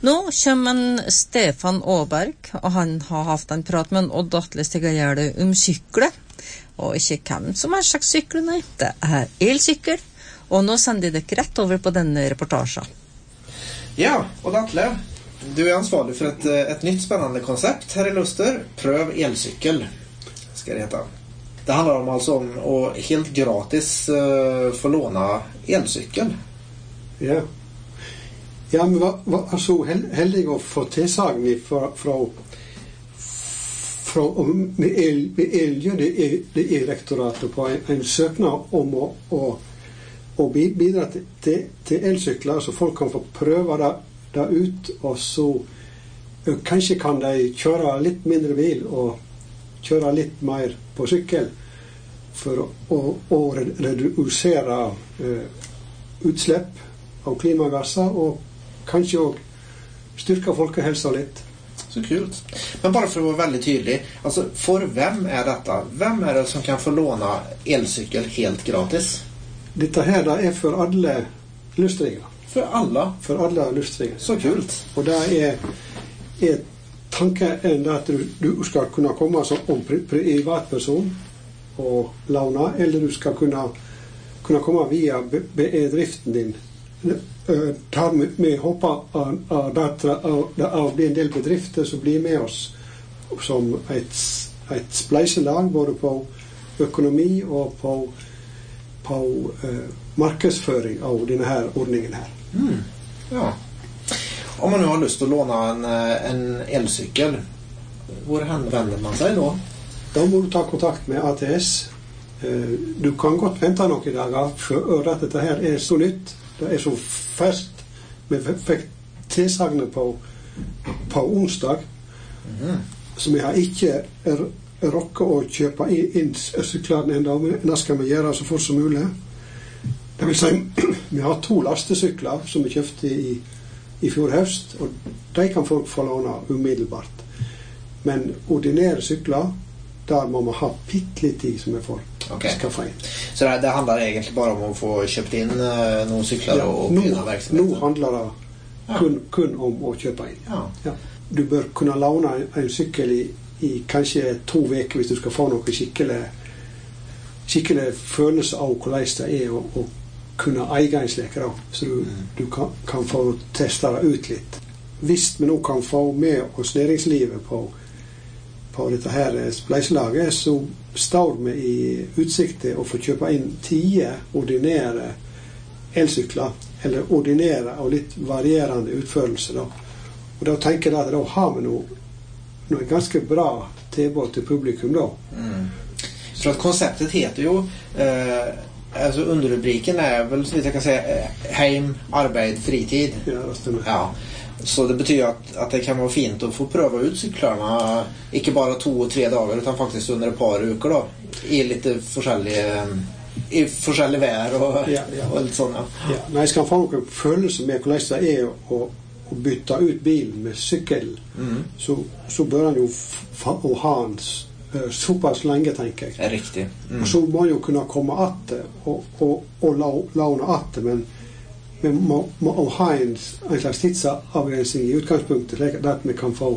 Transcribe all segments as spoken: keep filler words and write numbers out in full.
Nå kommer Stefan Åberg, og han har haft en prat med en Odd Atle Stegagjerde om sykler. Og ikke hvem som er slags sykler, nei. Det er elsykkel. Og nå sender de dere rett over på denne reportasjen. Ja, Odd Atle, du er ansvarlig for et, et nytt spennende konsept her i Luster. Prøv elcykel, skal det heta. Det handler om altså om å helt gratis uh, få låne elcykel. Ja. Ja, men var, var så heldig å få tilsagn fra, fra, fra med, el, med Elgjø-direktoratet på en, en søknad om å, å, å bidra til, til, til elsykler, så folk kan få prøve det, det ut, og så kanskje kan de kjøre litt mindre bil og kjøre litt mer på sykkel for å, å, å redusere uh, utslipp av klimagasser og kanskje også styrke folkehelsa litt. Så kult. Men bare for å være veldig tydelig, altså for hvem er dette? Hvem er det som kan få låne elcykel helt gratis? Dette her da er for alle lustringer. For alle? For alle lustringer. Så kult. Og det er, er tanken at du, du skal kunne komme som privatperson og låne, eller du skal kunne, kunne komme via bedriften din. Tar vi, vi håper av, av, av en del bedrifter som blir med oss som et, et spleiselag både på økonomi og på, på uh, markedsføring av denne her ordningen her. Mm. Ja. Om man nu har lyst til å låne en, en elcykel, hvor henvender man seg da? Da må du ta kontakt med A T S. Uh, du kan godt vente noen dager for at dette her er så nytt. Det er så ferskt. Vi fikk tilsagnet på, på onsdag, mm-hmm. så vi har ikke er, er rokket å kjøpe inn, inn syklene enda, men det skal vi gjøre så fort som mulig. Det vil si, vi har to lastesykler som vi kjøpte i, i fjor høst, og de kan folk få låne umiddelbart. Men ordinære sykler, der må man ha pittlitt tid som vi får okay. skaffa inn. Så det, det handler egentlig bare om å få kjøpt inn uh, noen sykler ja, og begynne virksomheten? Nå handler det kun, ja. kun om å kjøpe inn. Ja. Ja. Du bør kunne låne en, en sykkel i, i kanskje to veker hvis du skal få noe skikkelig, skikkelig følelse av hvordan det er å, å kunne eie en slik da. Så du, mm. du kan, kan få teste det ut litt. Hvis vi nå kan få med oss næringslivet på på dette her spleiselaget, så står vi i utsikte å få kjøpe inn tie ordinære elsykler, eller ordinære og litt varierende utførelser. Da. Og da tenker jeg at da har vi noe, noe ganske bra tilbud til publikum. Da. Mm. Så at konseptet heter jo, eh, altså underrubriken er vel, så vidt jeg kan si, heim, arbeid, fritid. Ja, det stemmer. Ja. Så det betyder at, at det kan være fint å få prøve ut syklarna ikke bare to og tre dager, utan faktisk under et par uker da, i litt forskjellige i forskjellige vær og, ja, ja. og litt sånn, ja. Ja. Når jeg skal få noen følelse med hvordan det er å, å bytte ut bilen med sykkel, mm. så, så bør han jo f- å ha en uh, såpass lenge, tenker jeg. Det er riktig. Mm. Og så må han jo kunne komme atte og, og, og la, låne atte, men vi må, må ha en, en slags tidsavgrensning i utgangspunktet, slik at vi kan få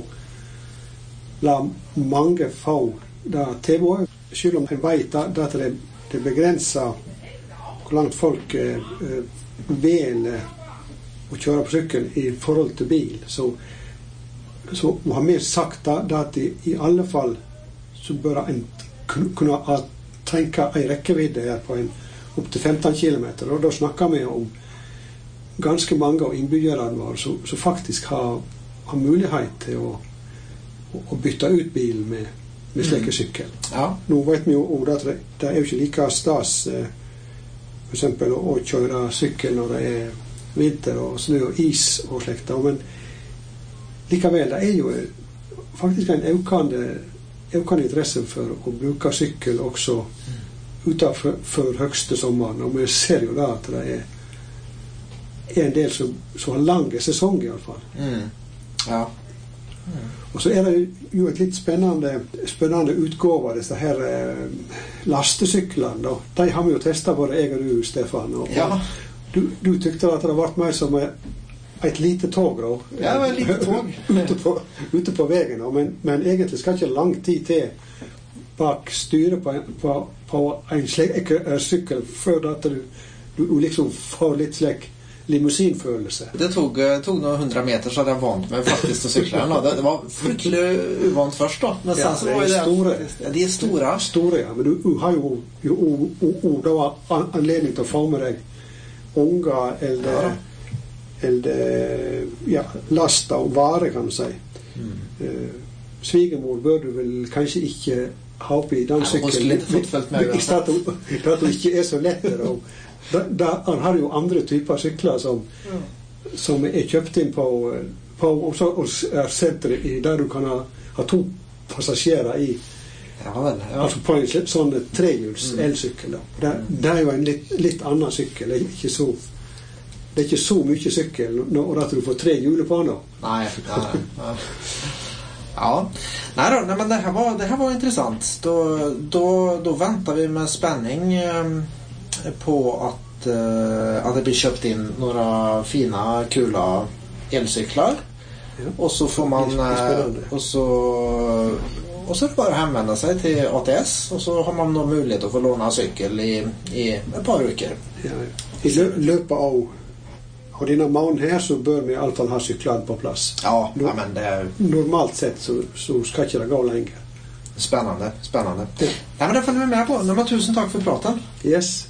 la mange få det tilbudet, selv om en vet at det, det begrenser hvor langt folk eh, velger å kjøre på sykkel i forhold til bil. Så, så har vi sagt da, at i, i alle fall så bør en kunne tenke en rekkevidde her på en opp til femten kilometer, og da snakker vi om ganske mange av innbyggerne våre som, som faktisk har, har mulighet til å, å, å bytte ut bilen med, med slike sykkel. Ja. Nå vet vi jo at det, det er jo ikke like stas eh, for eksempel å, å kjøre sykkel når det er vinter og snø og is og slikt, men likevel det er jo faktisk en økende, økende interesse for å bruke sykkel også utenfor for høgste sommeren, og vi ser jo da at det er er en del som, som har lange sesonger i alle fall. Mm. Ja. Mm. Og så er det jo et litt spennende, spennende utgave av disse her eh, lastesyklene. Da. De har vi jo testet både jeg og du, Stefan. Og, ja. du, du tykte at det har vært mer som ett litet tåg då. Ja, ett litet tåg. ute, på, ute på vägen då. Men, men egentligen ska inte lång tid till bak styre på, på, på en slik uh, cykel för att du, du liksom får lite slik limousinfølelse. Det tog, tog några hundra meter så hade jag vant mig faktiskt att cykla. Det, det var fryktligt uvant först då. Men sen ja, så var det det stora. Ja, de är stora. Stora, ja. Men du, du har ju, ju o, o, o, det var anledning till att få med dig unga eller, ja. eller ja, lasta och vara kan man säga. Mm. Uh, svigermor bör du väl kanske inte ha upp i den cykeln. Hon skulle inte fått följt med. I stället att det inte är så lätt då. Där har ju andra typer av cyklar som, mm. som är köpt in på, på och så och är center i där du kan ha, ha två passagerare i. Ja, väl, ja. Alltså på en sån trehjuls mm. elcykel. Det, mm. det är ju en lite lit annan cykel. Det är inte så det är inte så mycket cykel och att du får tre hjul på den. Nej, nej, nej. Ja. Nej då, nej, men det här var det här var intressant. Då då då väntar vi med spänning eh, på att eh, att det blir köpt in några fina kula elcyklar. Ja. Och så får man eh, och så och så är det bara att hänvända sig till A T S och så har man nog möjlighet att få låna cykel i i ett par veckor. Ja, i lö- löpa av och dina mån här så bör vi i alla fall ha cyklar på plats. Ja, Nor- ja men det normalt sett så så ska det gå längre. Spännande, spännande. Ja. Nej, men det får vi med på. Men tusen tack för praten. Yes.